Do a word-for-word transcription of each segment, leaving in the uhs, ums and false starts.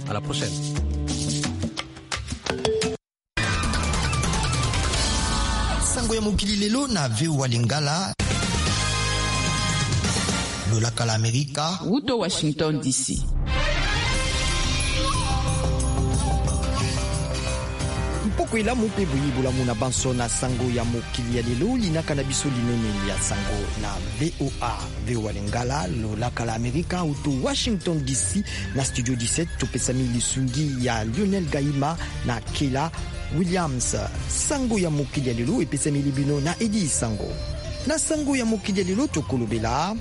À la prochaine. Sango ya mokili lelo na V O A Lingala. Lolaka la Amerika. Wuto Washington D C. Mpoko ila mupe buyibola muna banso na sango ya mokili ya lelo linaka na biso linene ya sango na V O A V O A Lingala lolaka la Amerika uto Washington D C na studio dix-sept topesami lisungi ya Lionel Gaima na Kela Williams. Sango ya mokili ya lelo epesami libino na Edi Sango. Na sango ya mokili ya lelo tokolobela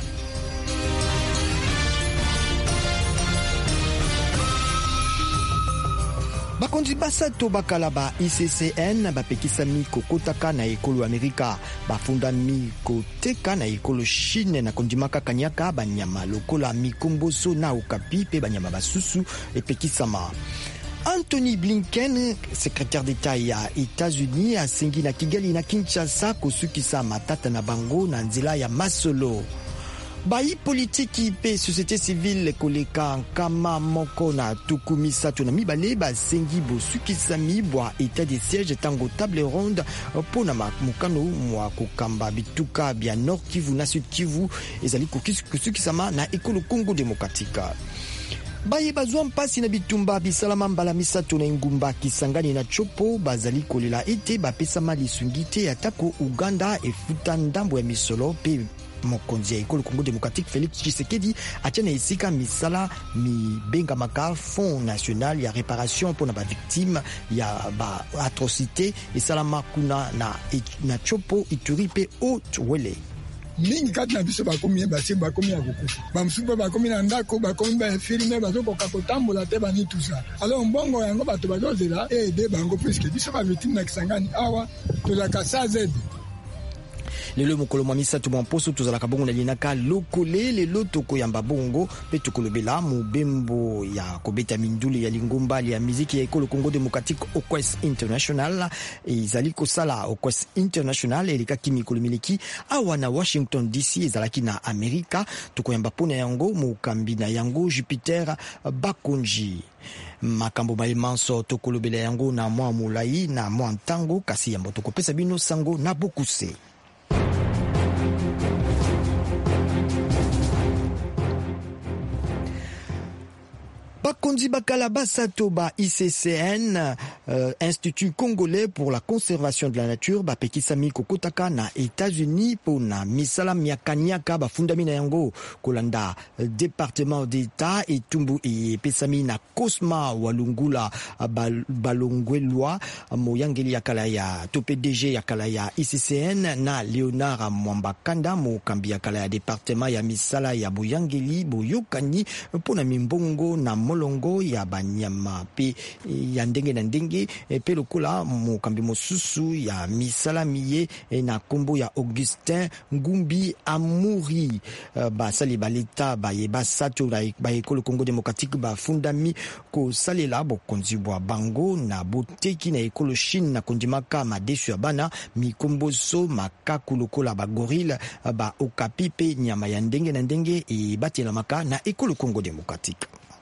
bakonzi basato bakala ba I C C N bapekisami kokotaka na ekolo Amerika, bafundami koteka na ekolo Chine na kondimaka kanyaka banyama lokola mikomboso na okapi pe banyama basusu epekisama. Anthony Blinken, secrétaire d'État ya États-Unis, asengi na Kigali na Kinshasa kosukisa matata na bango na nzela ya masolo. Bayi politiki pe société civile koleka nkama moko na tuku misato na mibale basengi bosukisami bwa état de siège tango table ronde pona mukano mwa kokamba bituka bya Nord Kivu na Sud Kivu ezali kusukisama na ekolo Congo démocratique. Baye bazwa mpasi na bitumba bisalama mbala misato na ngumba Kisangani na Chopo bazali kolela ete bapesama lisungite atako Uganda efuta ndambo ya misolo pe mokonzi ya ekolo Congo démocratique Félix Tshisekedi atiana esika misala mi benga maka Fonds national ya réparation pour na ba victime ya ba atrocité esalama kuna na na Chopo Ituri pe Haut-Wele. Mingi kati na biso bakomi basi bakomi ya kokufa bamsupa bakomi na ndako bakomi ba filme bazokoka kotambola te bani tout ça. Alors mbongo yango bato bazozela e de bango puisque biso ba victime na Kisangani awa tolaka saze lelo mokolo mwa misato mwa mposo tozalaka bongo na linaka lokole lelo tokoyamba bongo pe tokolobela mobembo ya kobeta mindule ya lingomba ya miziki ya ekolo Congo démocratique Okwes International ezali kosala Okwes International elikaki mikolo mileki awa na Washington D C ezalaki na Amerika tokoyamba pona yango mokambi na yango Jupiter Bakonji. Makambo maimanso tokolobela yango na mwa mulai na mwa ntango kasi yambo tokopesa bino sango na bokuse. Bakonzi bakala basato ba I C C N euh, Institut Congolais pour la conservation de la nature bapekisami kokotaka na États-Unis pona misala miakanyaka bafundami na yango kolanda département d'État etumbu epesami na Cosma Walungula balongwelwa moyangeli ya kala ya to P D G ya kala ya I C C N na Leonard Mwambakanda mokambi ya kala ya département ya misala ya boyangeli boyokani pona mimbongo na molongo ya banyama pe ya ndenge na ndenge pe lokola mokambi mosusu ya misala miye na kombo ya Augustin Ngumbi Amuri basali baleta bayeba sato ba ekolo Congo démocratique bafundami kosalela bokonzi bwa bango na boteki na ekolo Chine na kondimaka madesu ya bana mikomboso makaku lokola ba gorille ba okapi pe nyama ya ndenge na ndenge e batelamaka na ekolo Congo démocratique.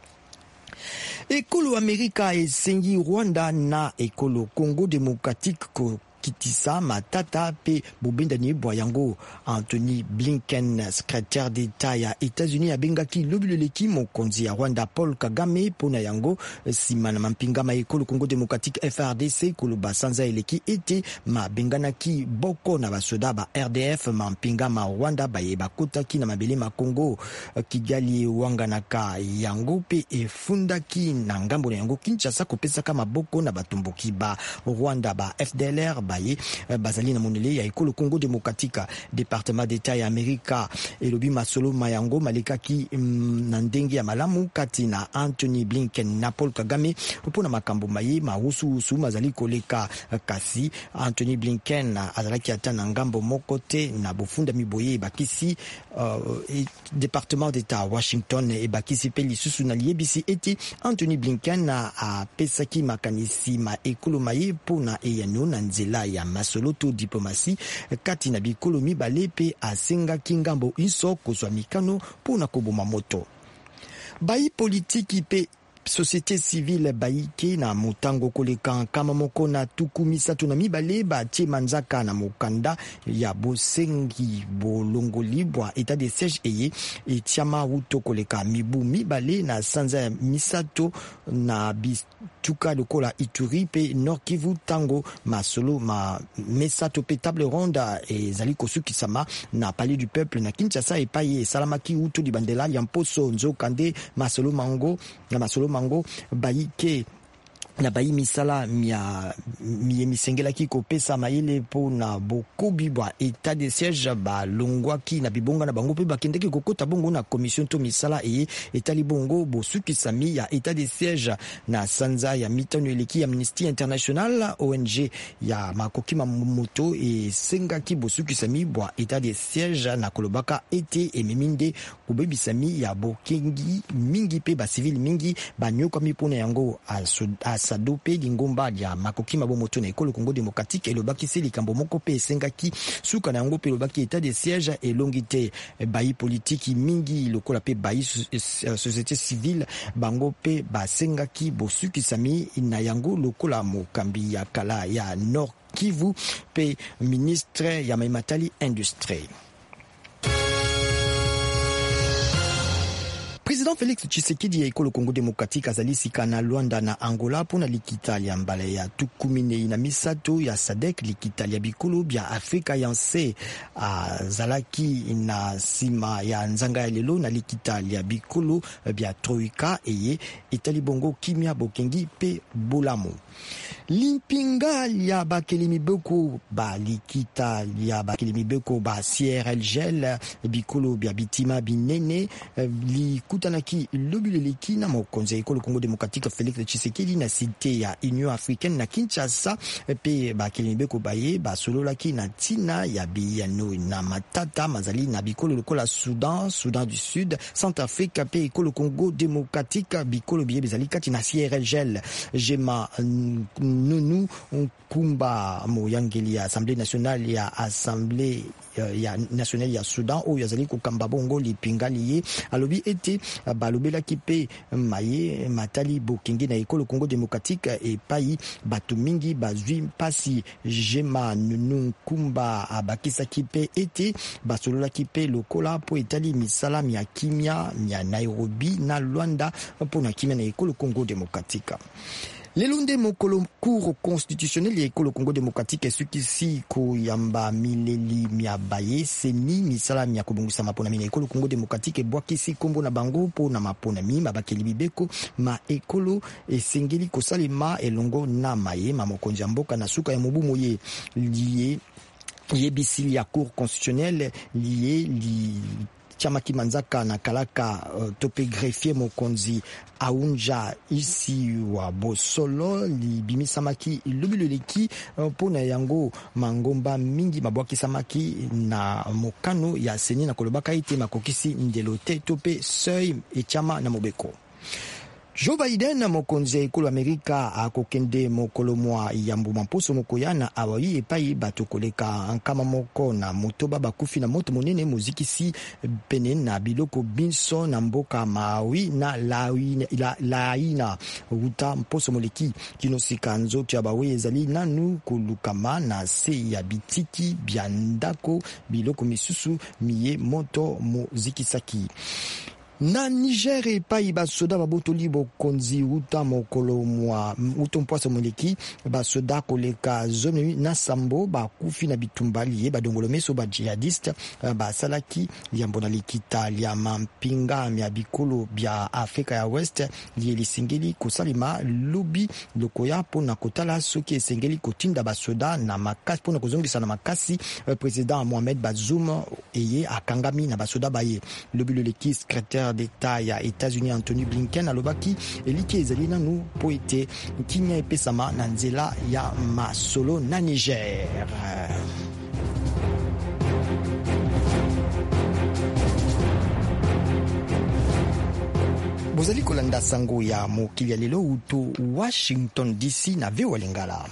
Ekolo Amerika esengi Rwanda na ekolo Congo démocratique ko kitisa matata pe bobendani bwa yango. Anthony Blinken, secrétaire d'État ya États-Unis abengaki lobiloleki mokonzi ya Rwanda Paul Kagame pona yango sima na mampinga ma ekolo Congo démocratique F R D C koloba sanza eleki ete mabenganaki boko na basoda ba R D F mampinga ma Rwanda bayeba kotaki na mabele ma Congo. Kigali wanganaka yango pe efundaki na ngambo na yango Kinshasa kopesaka maboko na batumbuki ba Rwanda ba F D L R baye bazali na monele ya ekolo Congo démocratique. Département d'État ya Amerika elobi masolo mayango malekaki mm, na ndenge ya malamu kati na Anthony Blinken na Paul Kagame pona makambo maye mahusu usu mazali koleka kasi Anthony Blinken azalaki ata na ngambo moko te na bofunda miboye bakisi uh, e, Département d'État Washington e bakisi pe lisusu na liebisi eti Anthony Blinken a pesaki makanisi ma ekolo maye pona eyano na nzela ya masolo to diplomasi kati na bikolo mibale pe asenga kingambo iso kozwa mikano pona koboma moto. Bayi politiki pe société civile baike na motango koleka nkama moko na tuku misato na mibale batie manzaka na mokanda ya bosengi bolongoli bwa etat de siège eye etiama wuto koleka mibu mibale na sanza ya misato na bituka lokola Ituri pe Nord Kivu tango masolo ma mesato pe table ronde ezali kosukisama na palais du peuple na Kinshasa epai esalamaki wuto libandela ya mposo nzokande masolo mango na masolo mango baike na bayi misala mia mi misengelaki kopesa mayele po na bokobi bwa etat de siège ba longwaki na bibonga na bango pe bakendeki kokota bongo na commission to misala e etali bongo bosukisami ya etat de siège na sanza ya mitano eleki ya Amnesty International O N G ya makoki moto e sengaki bosukisami bwa etat de siège na kolobaka ete ememinde kubebisami ya bokengi mingi pe ba civil mingi banyoka mipona yango a sadope lingomba ya makoki mabomoto na ekolo Congo démocratique elobaki se likambo moko pe esengaki suka na yango pe elobaki etat de siège elongite bayi politiki mingi lokola pe bayi société civile bango pe basengaki bosukisami na yango lokola mokambi ya kala ya Nord Kivu pe ministre ya maimatali industrie. Président Félix Tshisekedi ya ekolo Congo démocratique azali sika na Luanda na Angola pona likitali ya mbala ya tukumine na misato ya sadek likitali ya bikolo bya Afrika ya nse azalaki na sima ya nzanga ya lelo na likitali ya bikolo bya Troika eye etali bongo kimia bokengi pe bolamu. Limpinga ya bakelimi beko ba likita ya bakelimi beko ba C R L gel bikolo bya bitima binene li kutanaki lobuleleki na mokonzi ya ekolo Congo démocratique Félix Tshisekedi na cité ya Union africaine na Kinshasa pe bakelimi beko baye basololaki na tina ya biyano na matata mazali na bikolo lokola Soudan, Soudan du Sud, Centrafrique pe ekolo Congo démocratique bikolo biye bizali kati na C R L gel jema Nunu Kumba moyangeli ya Assemblée nationale ya Assemblée ya nationale ya Soudan o yazali kokamba bongo lipingali ye alobi ete balobela kipe maye matali bokengi na ekolo Congo démocratique et pai batu mingi bazwi pasi jema Nunu Kumba abakisa kipe ete basolola kipe lokola po etali misala ya kimia ya Nairobi na Luanda po na kimia na ekolo Congo démocratique. Lelunde mokolo cour constitutionnel ya ekolo Congo démocratique esukisi ko yamba mileli miabaye seni misala mia kobungusa mapona mina ekolo Congo démocratique bwakisi kombo na bango po na mapona mi mabakeli bibeko ma ekolo esengeli kosalema elongo na maye mamokonzi ya mboka na suka ya mobumo ye lié yebisi ya cour constitutionnelle lié li Chamaki Manzaka na kalaka uh, tope greffier mokonzi aunja isi wa bosolo libimi samaki lubiloleki uh, pona yango mangomba mingi mabwaki samaki na mokano ya seni na kolobaka ite makokisi ndelote tope seuil echama na mobeko. Joe Biden mokonzi ya ekolo Amerika akokende mokolo mwa yambu mamposo mokoyana awayi epai batokoleka nkama moko na motoba bakufi na moto monene muzikisi pene na biloko binso na mboka Maui na laina, la, laina uta mposo moleki kinosika nzoto ya bawe ezali nanu kolukama na se ya bitiki bya ndako biloko misusu miye moto muzikisaki. Na Niger epai basoda babotoli bokonzi uta mokolo mwa uto mpwasa moleki basoda koleka zone na sambo bakufi na bitumbali ye badongolo meso ba jihadiste basalaki yambo na likita ya mampinga ya bikolo bya Afrika ya West liye lisengeli kosalima lobi lokoya po na kotala soki esengeli kotinda basoda na makasi po na kozongisa na makasi président Mohamed Bazoum eye akangami na basoda baye lobi loleki secrétaire d'État ya États-Unis Anthony Blinken alobaki eliki ezali nanu po ete kinya epesama na nzela ya masolo na Niger. Bozali kolanda sango ya mokili ya lelo uto Washington D C na Vewa Lingala.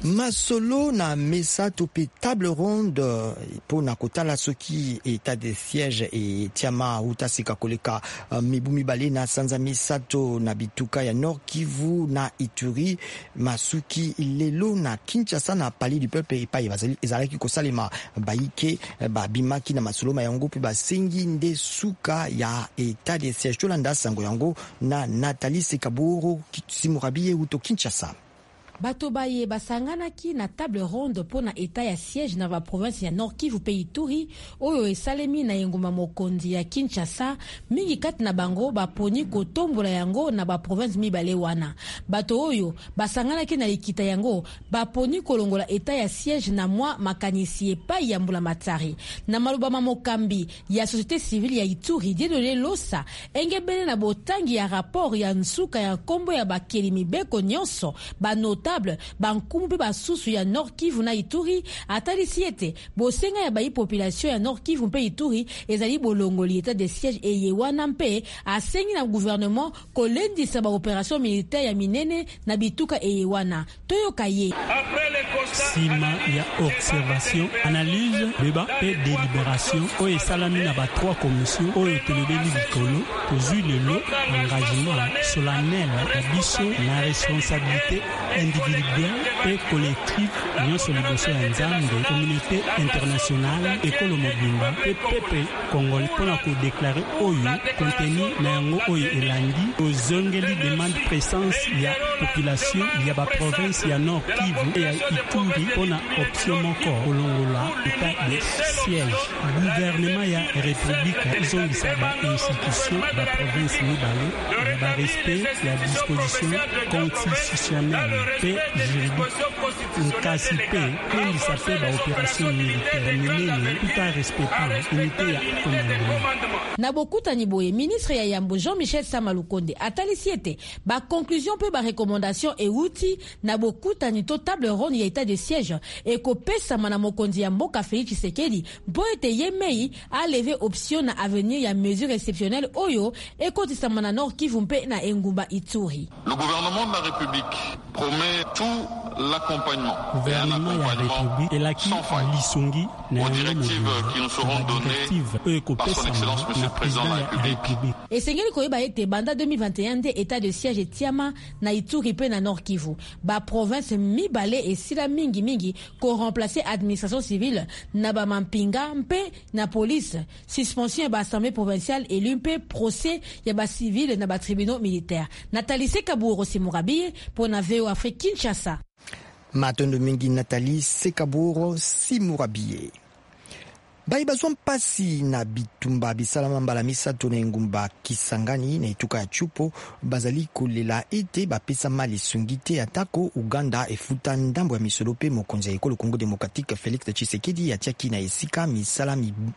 Masolo na mesa tope table ronde po na kotala soki état de siège et tiama utasika koleka uh, mibu mibale na sanza misato na bituka ya Nord Kivu na Ituri masuki lelo na Kinshasa na pali du peuple epai ezalaki kosalema baike babimaki na masolo mayango pe basengi nde suka ya état de siège tolanda sango yango na Nathalie Sekaburo Simurabiye uto Kinshasa. Bato baye basanganaki na table ronde po na état ya siège na ba province ya Nord Kivu pe Ituri oyo esalemi na engumba mokonzi ya Kinshasa mingi kati na bango baponi kotombola yango na ba province mibale wana. Bato oyo basanganaki na likita yango baponi kolongola état ya siège na mwa makanisi epai ya Mbula Matari na maloba mamokambi ya société civile ya Ituri Dieudonné Losa engebele na botangi ya rapport ya nsuka ya kombo ya bakeli mibeko nyonso banota bankumu pe basusu ya Nord Kivu na Ituri atalisi ete bosenga ya bayi population ya Nord Kivu pe Ituri ezali bolongoli état de siège eye wana mpe asengi na gouvernement kolendisa ba opération militaire ya minene na bituka eye wana toyoka ye sima ya observation analyse débat pe délibération oyo esalami na ba trois commissions oyo tolobeli likolo tozwi lelo engagement solennel ya biso na responsabilité individuelle et collective nyonso liboso ya nzambe communauté internationale ekolo mobimba pe pepe congolais mpona kodeklare oyo kontenu na yango oyo elandi ozongeli demande présence ya population ya baprovince ya Nord Kivu e ya Ituri mpona option moko kolongola état de siège. Gouvernement ya république ezongisa bainstitution baprovince mibale ya barespect ya disposition constitutionnelle pe juridique nkasi pe elisa pe baopération militaire minene tout en respectant unité ya commandement. Na bokutani boye ministre ya Yambo Jean-Michel Samalukonde atalisi ete ba conclusion pe ba recommandation e outi na bokutani to table ronde ya état de siège e kopesa mana mokonzi ya mboka Félix Tshisekedi mpo ete yemei a lever option na avenir ya mesure exceptionnelle oyo e kotisa mana Nord Kivu mpe na engumba Ituri. Le gouvernement de la République promet tout l'accompagnement et un accompagnement sans faille aux directives qui nous seront données par son excellence Monsieur le Président de la République. Esengeli koyeba ete banda deux mille vingt et un de état de siège etiama na Ituri pe na Nord Kivu ba province mibale esila mingi mingi ko remplacer administration civile na ba mampinga mpe na police suspension ba assemblée provinciale et l'umpe procès ya ba civile na ba tribunaux militaires. Nathalie Sekaburo Simurabiye pour na V O Afrique Kinshasa. Matondo mingi Nathalie Sekaburo Simurabiye. Bayi bazwa mpasi na bitumba bisalama mbala misato na engumba Kisangani na etuka ya Chupo bazali kolela ete bapesa mali sungite atako Uganda efuta ndambo ya misolo pe mokonzi ya ekolo Congo Démocratique Félix Tshisekedi atiaki na esika misala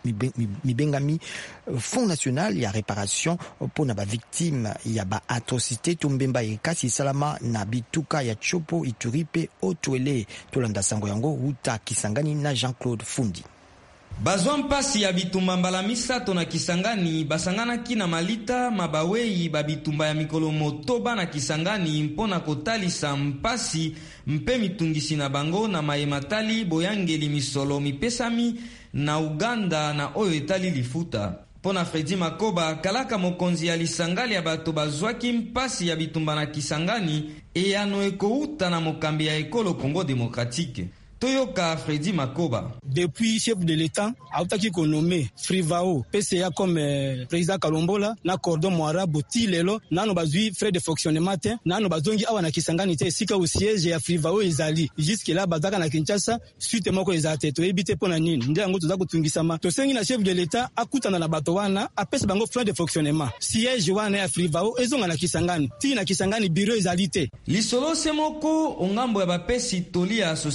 mibengami Fonds National ya réparation po na ba victime ya ba atrocité tombemba ekasi salama na bituka ya Chupo Ituri pe Otwele tolanda sango yango uta Kisangani na Jean-Claude Fundi. Bazwa mpasi ya bitumba mbala misato na Kisangani basanganaki na malita mabawei babitumba ya mikolo motoba na Kisangani mpona kotalisa mpasi mpe mitungisi na bango na mayematali boyangeli misolo mipesami na Uganda na oyo etali lifuta. Pona Fredi Makoba kalaka mokonzi ya lisangali ya bato bazwaki mpasi ya bitumba na Kisangani e ano ekouta na mokambi ya ekolo Congo Démocratique. Toyoka Fredi Makoba. Depuis chef de l'État, autaki ko nommé Frivao, P C A comme euh, président Kalombola, na cordon Moara Boti lelo, na no bazui frais de fonctionnement te, na no bazongi awa na Kisangani te sika au siège ya Frivao ezali. Jusque là bazaka na Kinshasa, suite moko ezate to ebite pona nini. Nde yango toza kutungisama. To sengi na chef de l'État akutana na bato wana, apesa bango frais de fonctionnement. Siège wana ya Frivao ezonga na Kisangani. Ti na Kisangani bureau ezali te. Lisolo semoko ongambo ya bapesi toli ya association ya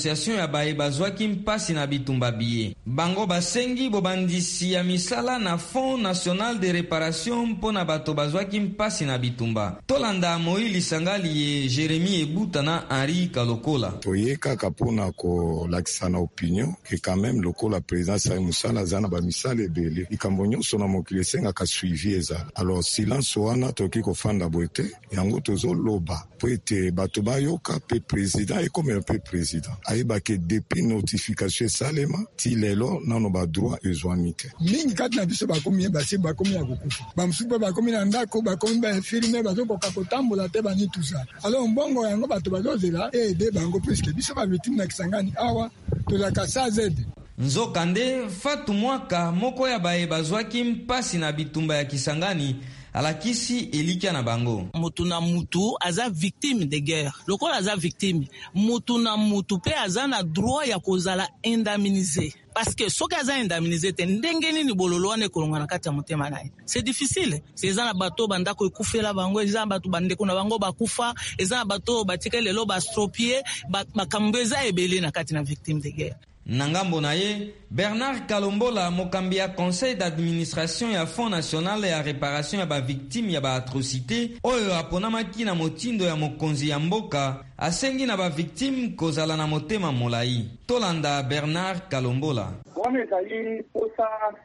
baye bazwaki mpasi na bitumba biye. Bango basengi bobandisi ya misala na Fonds National de Réparation mpona bato bazwaki mpasi na bitumba. Tolanda Moïli Lisangali ye Jérémy Ebuta na Henri Kalokola. Toye kaka pona ko lakisa na opinion ke quand même lokola président Saï Moussala zana ba misala ebele ikambo nyonso na mokili esenga ka suivi eza. Alors silence wana toki kofanda boete yango tozoloba po ete bato bayoka pe président et comme un peu président ayebake depuis notification esalema ti lelo nano ba droit ezwami te mingi kati na biso bakomi basi bakomi ya kokufa bamusupe bakomi na ndako bakomi ba infirmier bazokoka kotambola te bani tout ça. Alors mbongo yango bato bazozela ede bango puisque biso ba victime na Kisangani awa tozaka sa zede. Nzokande Fatu Mwaka moko ya baye bazwaki mpasi na bitumba ya Kisangani alakisi elikia na bango. Mutu na mutu aza victime de guerre. Lokola aza victime, mutu na mutu pe aza na droit ya kozala indemnisé. Parce que soki aza indemnisé te ndenge nini bololo wana ekolonga na kati ya motema naye. C'est difficile. Eza na bato bandako ekufela bango, eza na bato bandeko na bango bakufa, eza na bato batika lelo bastropie, makambo eza ebele na kati na victime de guerre. Nangambo na ye, Bernard Kalombola mokambi ya conseil d'administration ya Fonds National ya réparation ya ba victime ya ba atrocité oyo aponamaki na motindo ya mokonzi ya mboka asengi na ba victime kozala na motema molai. Tolanda Bernard Kalombola. Wana ezali posa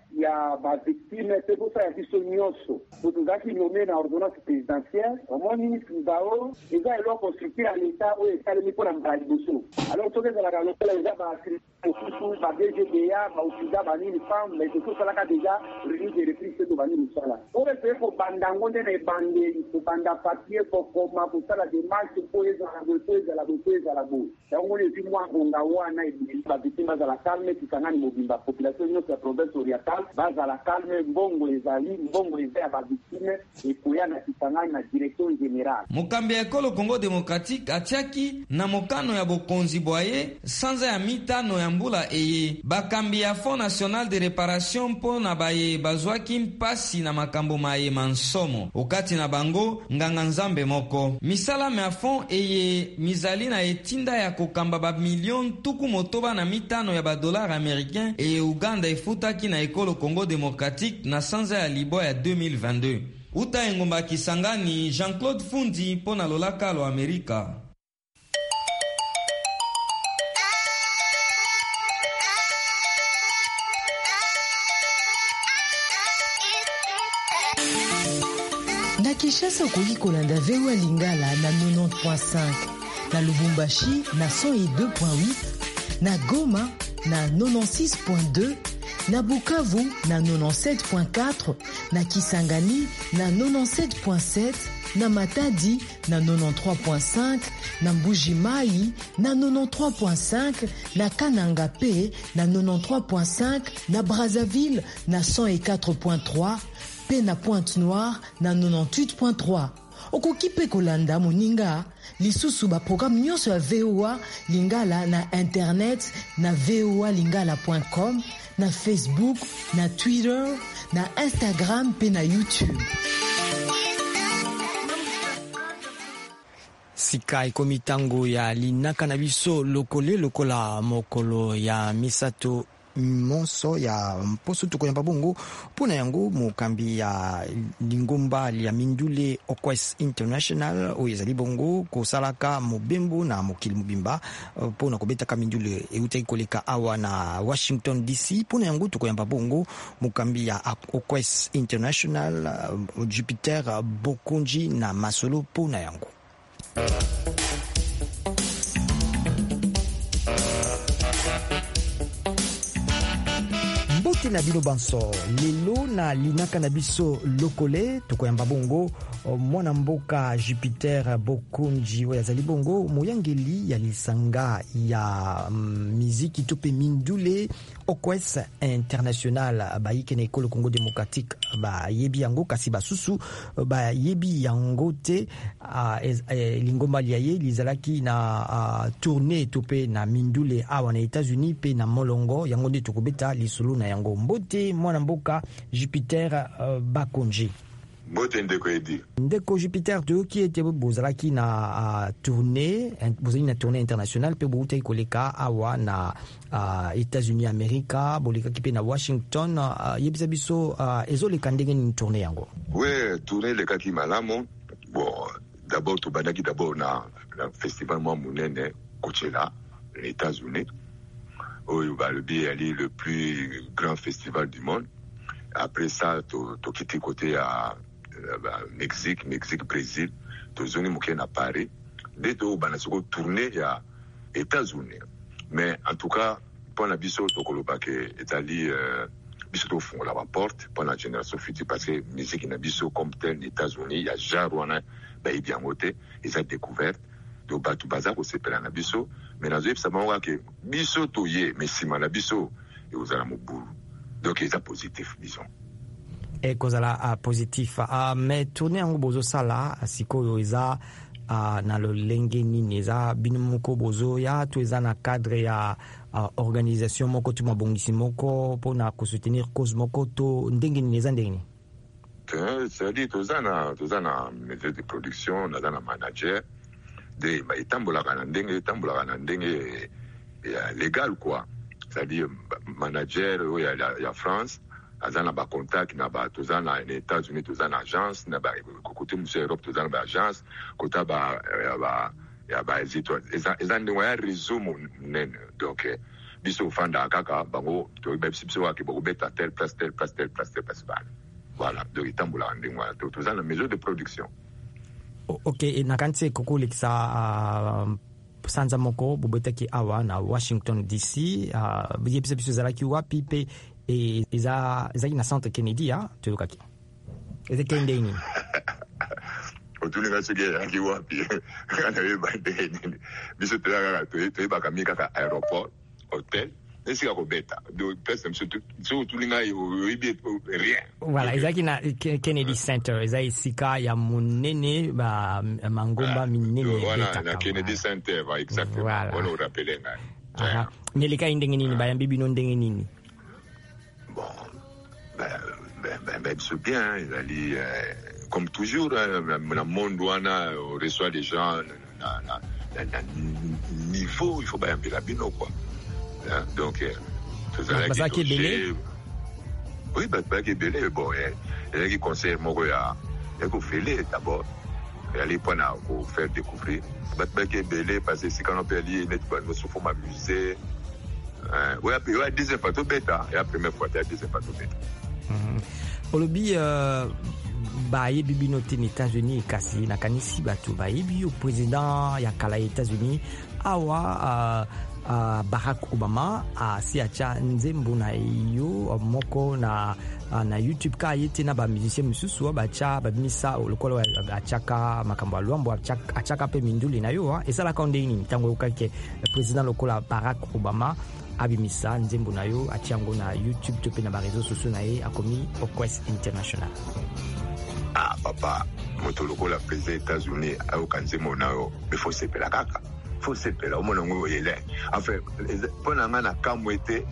ya ba victime te posa ya biso nyonso tozaki nommé na ordonnance présidentielle omoni ministre Bao eza eloko structure ya l'État oyo esalemi mpona mbala liboso. Alors soki ezalaka lokola eza bamosusu ba D G B A bautiliza banini femme mais tosalaka deja remise et reprise to banini mosala oyo epeye kobandango nde na ebandeli kobanda papier kokoma kosala démarche mpo ezala boye po ezala boye po ezala boye yango ezwi mwa ngonga wana ebeli bavictime bazala calme Kisangani mobimba population nyonso ya province orientale bazala calme mbongo ezali mbongo eza ya bavictime ekoya na Kisangani na direction générale. Mokambi ya ekolo Congo démocratique atiaki na mokano ya bokonzi bwaye sanza ya mitano ya mbula eye bakambi ya Fonds National de Réparation mpo na baye bazwaki mpasi na makambo maye mansomo okati na bango nganga nzambe moko misala me fond eye mizali na etinda ya kokamba ba million tuku motoba na mitano ya ba dollars américains eye Uganda efutaki na ekolo Congo démocratique na sanza ya libwa ya deux mille vingt-deux. Uta engomba Kisangani, Jean-Claude Fundi pona lolaka lo Amerika. Na Kinshasa okoki kolanda V O A Lingala na quatre-vingt-dix point cinq, na Lubumbashi na cent deux point huit, na Goma na quatre-vingt-six point deux, na Bukavu na quatre-vingt-dix-sept point quatre, na Kisangani na quatre-vingt-dix-sept point sept, na Matadi na quatre-vingt-treize point cinq, na Mbuji-Mayi na quatre-vingt-treize point cinq, na Kananga P na quatre-vingt-treize point cinq, na Brazzaville na cent quatre point trois, pe na Pointe-Noire na quatre-vingt-dix-huit point trois. Okoki pe kolanda moninga lisusu ba programme nyonso ya V O A Lingala na internet na v o a lingala point com, na Facebook, na Twitter, na Instagram pe na YouTube. Sika ekomi tango ya linaka na biso lokole lokola mokolo ya misato monso ya mposo tukoyamba bongo pona yango mokambi ya lingomba ya mindule Okwes International oyo ezali bongo kosalaka mobembo na mokili mobimba pona kobetaka mindule eutaki koleka awa na Washington D C. Pona yango tukoyamba bongo mokambi ya Okwes International Jupiter Bokonji na masolo pona yango. Na bino banso lelo na linaka na biso lokole tokoyamba bongo mwana mboka Jupiter Bokonji oyo azali bongo moyangeli ya lisanga ya miziki tope mindule Okwes International bayike na ekolo Congo démocratique ba yebi yango kasi basusu ba yebi yango te uh, eh, lingomba liaye lizalaki na uh, tournée tope na mindule awa na États-Unis pe na molongo yango nde tokobeta lisolo na yango mbote mwana mboka Jupiter uh, Bokonji. ndeko Jupiter toyoki ete bozalaki na tournée bozali na tournée internationale mpe boutaki koleka awa na uh, États-Unis Amerika bolekaki mpe na Washington uh, yebisa biso uh, ezoleka ndenge nini tournée yango? Oui, tournée elekaki malamu. Bon, d'abord tobandaki d'abord na, na festival mwa munene Coachella les États-Unis oyo balobi ali le plus grand festival du monde. Après ça tokiti côté à Mexique, Mexique, Brésil, tozoni moké na Paris. Nde to banasiko tourner ya États-Unis. Mais en tout cas, pour la biso tokoloba ke etali euh, biso to fongola la porte pour la génération future parce que musique na biso comme tel les États-Unis, il y a jarwana ba bien moté, ils ont découvert do batu baza ko sepela na biso, mais na zo ça m'a que biso to ye, mais si na biso et aux ala mobulu. Donc ils sont positifs disons. E kozala uh, positif uh, mais tourner yango bozo sala sikoyo eza uh, na lolenge nini eza bino moko bozo ya to eza na cadre ya uh, organisation moko tu mabongisi moko pona ko soutenir cause moko to ndenge nini eza ndenge c'est-à-dire tozana tozana maison de production na na manager de ba itambola kana ndenge itambola kana ndenge ya légal quoi, c'est-à-dire manager ya ya France azana ba contact na ba tozana les États-Unis tozana agence na ba côté monsieur Europe tozana ba agence côté ba ya ba ya ba étoile eza ndenge ya réseau mon donc biso fanda kaka bango to ba biso wa ke bo beta tel place tel place tel place tel place voilà donc itambola ndenge wa tozana maison de production. OK na kanse koko lekisa uh, sanza moko bobetaki awa na Washington D C uh, biso biso zalaki wapi pe et eza eza ina centre Kennedy ya toyokaki eze kende nini otulinga sege aki wapi kana yeba ndeni biso tela to to ba kamika ka aéroport hôtel esi ka beta do pesa mso to tulinga yo ibi rien. Voilà eza kina Kennedy Center eza isika ya munene ba mangomba minene beta na Kennedy Center va exactement on nous rappeler nga aha neleka ndenge nini ba yambibi no ndenge nini. Bon, ben, ben, ben, ben c'est bien, il a dit, euh, comme toujours, hein, le monde où on, a, on reçoit des gens, na, na, na, na, niveau, il faut bien la bino, quoi. Hein, donc, euh, tout ça, bah, qui est belé. Oui, bah, bah, qui est belé, bon, il y a qui conseille, moi, il y a, il y a qu'on fait les, d'abord, il y a les points à faire découvrir. Bah, bah, qui est belé, parce que si quand on peut aller, il faut m'amuser. Uh, ouais, puis ouais, deuxième fois tout bêta, et la première fois tu as deuxième fois tout bêta. Olobi euh ba yebi bino te ni États-Unis kasi na kanisi batu ba yebi au président ya kala États-Unis awa uh, uh, Barack Obama a si acha nzembo na yo moko na uh, na YouTube ka yete na ba musicien mususu ba cha ba misa lokolo achaka makambo alwambo achaka achaka pe minduli na yo e sala ka ndeni ntango ukake président lokola Barack Obama abimisa nzembo na yo atiango na YouTube to pe na ba réseaux sociaux na ye akomi Request International. Ah papa moto lokola président États-Unis au kanzemo na yo il faut se pela kaka faut se pela au monongo yele enfin pour na na kamwete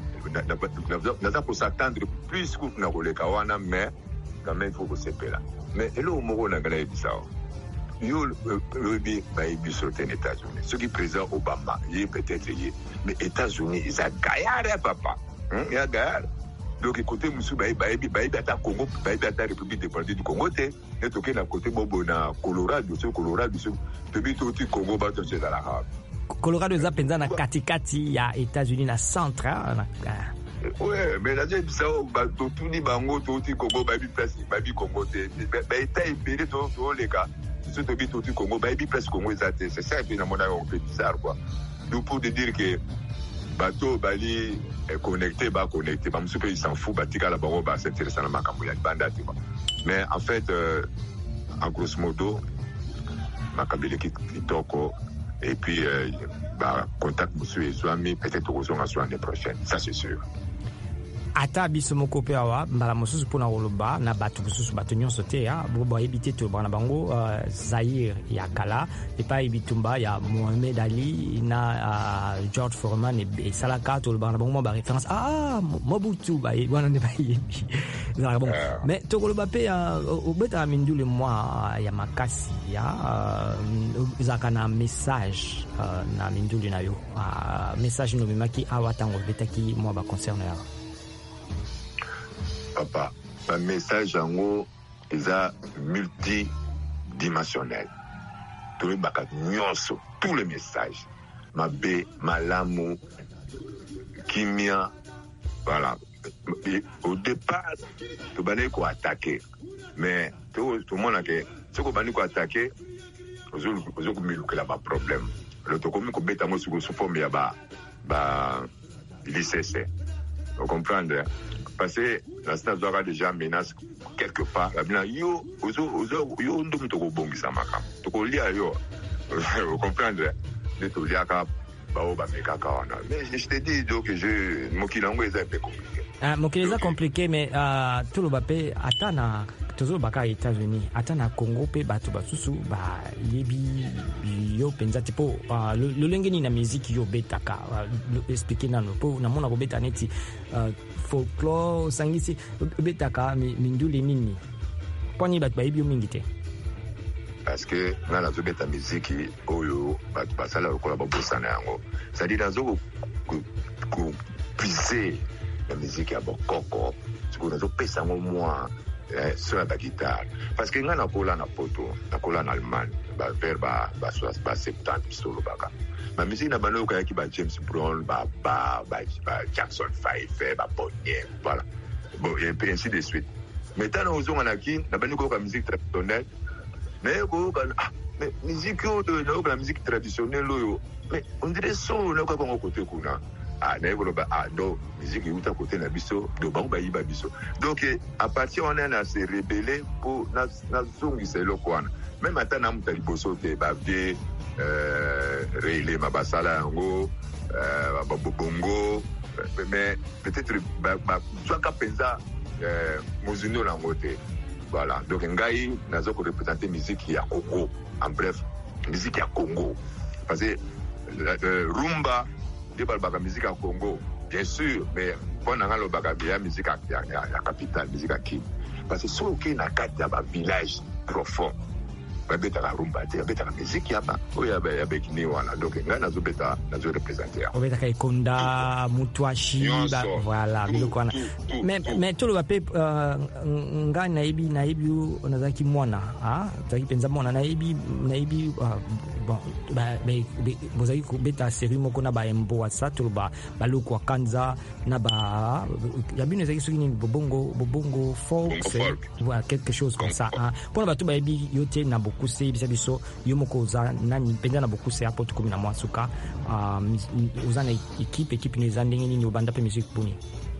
na za pour s'attendre plus que na koleka wana mais quand même il faut se pela mais elo moko na ngala ebisao yo le bi ba ibiso aux États-Unis ce qui président Obama il peut-être y mais États-Unis ils a gaillard papa hein il a gaillard donc côté musu ba ba ba ba Congo ba ba République démocratique du Congo té et toké na côté bobo na Colorado sur Colorado sur depuis tout le Congo ba to c'est dans la Colorado za penza na katikati ya États-Unis na centre na ouais mais là j'ai ça ba to tout ni bango to ti Congo ba bi place ba bi Congo té ba état impéré to to les gars c'est to bi to ti Congo ba bi place Congo exact c'est ça puis na mona on fait bizarre quoi donc pour te dire que bateau bali est connecté ba connecté ba monsieur il s'en fout batika la bango ba s'intéresser na makambo ya bandati quoi mais en fait euh, en grosso modo makabele ki kitoko et puis euh, bah contact monsieur Ezwami peut-être aux l'année prochaine ça c'est sûr. ata biso moko pe awa mbala mosusu mpona koloba na bato mosusu bato nyonso te boyebi te tolobaka na bango uh, Zaire ya kala epai bitumba ya Mohamed Ali na uh, George Foreman esalaka tolobaka na bango mwa baréférence ah Mobutu wana nde bayebi ezalaka bon mais tokoloba mpe obetaka mindule mwa ya makasi ya ezalaka na message na mindule na yo message nomemaki awa ntango obetaki mwa baconcert na yawa papa ba message yango eza multidimensionnel tolobaka nyonso tous les messages mabe malamu kimia voilà et au départ tobandaki koattaquer mais tomona ke soko bandi koattaquer ozokomilukela baproblème le tokomi kobeta ngo sous forme ya ba ba licese vous comprenez parce que la station doit déjà menace quelque part la bina yo ozo ozo yo ndum to ko bongisa maka to ko lia yo vous comprenez de to lia ka ba o ba meka ka wana mais je te dis donc que je mokilango est un peu compliqué ah mokileza compliqué mais euh tout le bapé atana toujours baka États-Unis atana Congo pe bato basusu ba yebi yo penza tipo le lengeni na musique yo betaka expliquer nano po na mona ko beta neti folklore sangisi betaka mindule nini poni bato ba yebi yo mingi te parce que na la beta musique oyo bato basala lokola babosana yango ça dit dans ko ko puiser la musique ya bokoko siko nazo pesa ngo moi eh, sur la guitare parce que nga nakola na poto nakola na Allemagne ba verba ba soixante ba septante solo baka ma musique na bano ka ki ba James Brown ba ba ba, ba Jackson five ba Bonnier voilà bon et puis ainsi de suite maintenant aux on a qui na bano ka musique traditionnelle mais ko ka ah mais musique de la musique traditionnelle yo mais on dirait son na ka ko côté kuna ah n'ayez pas ah donc musique est à côté de biso de bon bah iba biso donc à partir on est à se rebeller pour na na zongi c'est le quoi même maintenant na mutali boso te ba vie euh réélé ma basala yango euh babongo mais peut-être ba ba soit ka penza euh muzino la ngote voilà donc ngai nazo ko représenter musique ya Congo en bref musique ya Congo parce que euh, rumba de balbaka musique à Congo bien sûr mais bon na ngalo baka bien musique à la capitale musique à qui parce que so qui na kati ya ba village profond ba beta la rumba te beta la musique ya ba o ya ba ya be kini wana donc ngana zo beta na zo représenter o beta kai konda mutwashi ba voilà biloko wana mais mais tout le pape ngana naibi naibi onazaki mwana ah zaki penza mwana naibi naibi bon ba bozaki ko beta série moko na ba embo wasa tout ba baloko kanza na ba ya bino zaki soki ni bobongo bobongo folk voilà quelque chose comme ça ah pour ba tout ba ebi yote na kuse bisa biso yo moko za nani penza na bokuse hapo tukumi na mwasuka um, uzana equipe equipe ni za ndenge nini obanda pe musique boni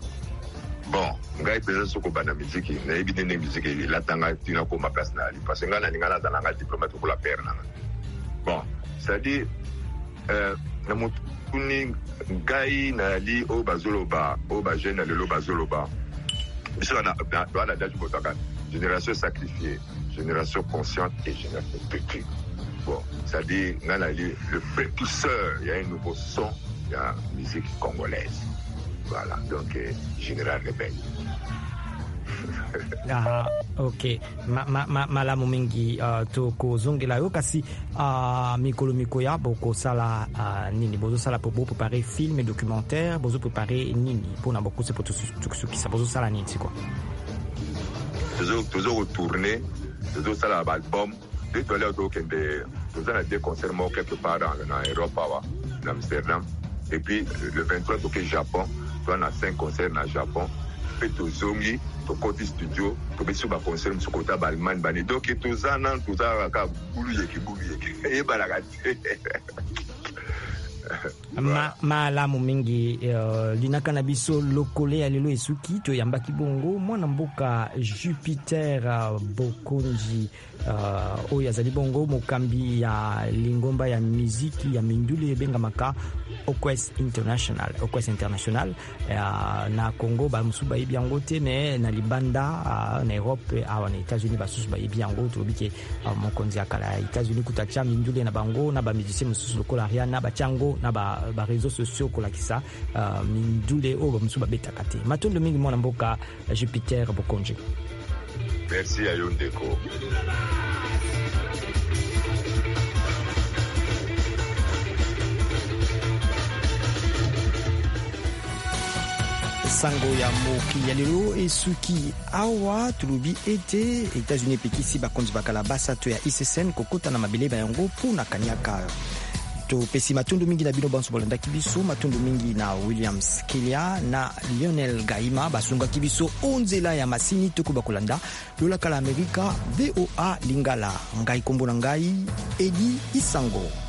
bon ngai penza soko banda musique na ebi ndenge musique la tanga tina ko ma personnalité parce que ngana ngana za nga diplomate ko la père nanga bon ça dit euh na mutuni ngai na li o bazoloba o ba jeune le lo bazoloba biso na na na daju kotaka génération sacrifiée génération consciente et génération pétrie. Bon, ça dit, le précurseur, il y a un nouveau son, il y a une musique congolaise. Voilà, donc, euh, Général Rebelle. Ah, ok. Ma, ma, ma, malamu mingi uh, toko zongela yo kasi uh, mikolo mikoya boko sala uh, nini bozo sala pour beau préparer film et documentaire bozo préparer nini pour na beaucoup c'est pour tout ce qui ça bozo sala nini c'est quoi toujours toujours retourner toujours ça l'album deux dollars donc des nous avons des concerts quelque part en Europe en Amsterdam et puis le vingt-trois donc au Japon on a cinq concerts en Japon fait au Zongi au côté studio to be sur ba concert sur côté Allemagne bani donc tout ça nan tout ça ka boulu yeki boulu yeki e balaka Ma malamu mingi uh, linaka na biso lokole ya lelo esuki to yambaki bongo mwana mboka Jupiter uh, Bokonji uh, oyo azali bongo mokambi ya lingomba ya muziki ya mindule ebengamaka Okwes International Okwes International uh, na Congo ba musu ba yebi yango te mais na libanda uh, na Europe awa na États-Unis ba susu ba yebi yango to bike uh, mokonzi akala États-Unis kutacha mindule na bango na ba musicien musu lokola Rihanna ba chango na ba ba réseaux sociaux kolakisa uh, mindule o ba musu ba betaka te matondo mingi mwana mboka Jupiter Bokonji. Merci à Yondeko. Sango ya moki ya lelo esuki awa tulubi ete États-Unis pekisi bakonzi bakala basato ya I C S N kokota na mabele ba yango puna kaniaka to pesi matundu mingi na bino banso bolanda kibiso matundu mingi na Williams Kelia na Lionel Gaima basunga kibiso onzela ya masini toko bakolanda lola kala Amerika V O A Lingala ngai kombo na ngai Edi Isango.